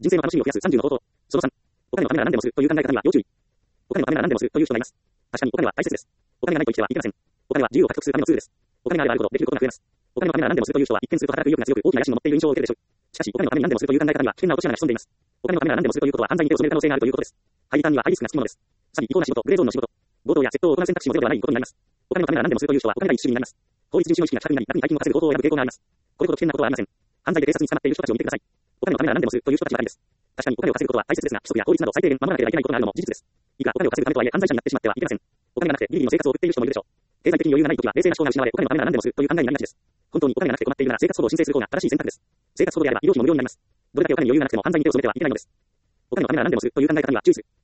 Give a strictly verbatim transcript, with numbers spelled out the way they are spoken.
人生の楽しみを増やすさんじゅうの方法。そのさん。お金のためなら何でもするという考え方には要注意。お金のためなら何でもするという人がいます。確かにお金は大切です。お金がないと生きてはいけません。お金は自由を獲得するためのツールです。お金があればあるほどできることが増えます。お金のためなら何でもするという人は一見すると働く意欲が強く大きな野心を持っている印象を受けるでしょう。しかし、お金のために何でもするという考え方には危険な落とし穴が潜んでいます。お金のためなら何でもするということは犯罪に手を染める可能性があるということです。ハイターンにはハイリスクなつきものです。詐欺、違法な仕事、グレーゾーンの仕事、強盗や窃盗を行う選択肢もゼロではないことになります。お金のためなら何でもするという人はお金が一種になります。法律人種の意識が近くになり、楽に大金を稼ぐ強盗を選ぶ傾向があります。これほど危険なことはありません。犯罪で警察に捕まっている人たちを見てください。お金のためなら何でもするという人たちばかりです。確かにお金を稼ぐことは大切ですが、規則や法律など最低限守らなければいけないことがあるのも事実です。いくらお金を稼ぐためとはいえ犯罪者になってしまってはいけません。お金がなくてギリギリの生活を送っている人もいるでしょう。経済的に余裕がないときは冷静な思考が失われ、お金のためなら何でもするという考えになりがちです。本当にお金がなくて困っているなら生活保護を申請する方が正しい選択です。生活保護であれば医療費も無料になります。どれだけお金に余裕がなくても犯罪に手を染めてはいけないのです。お金のためなら何でもするという考え方には注意する。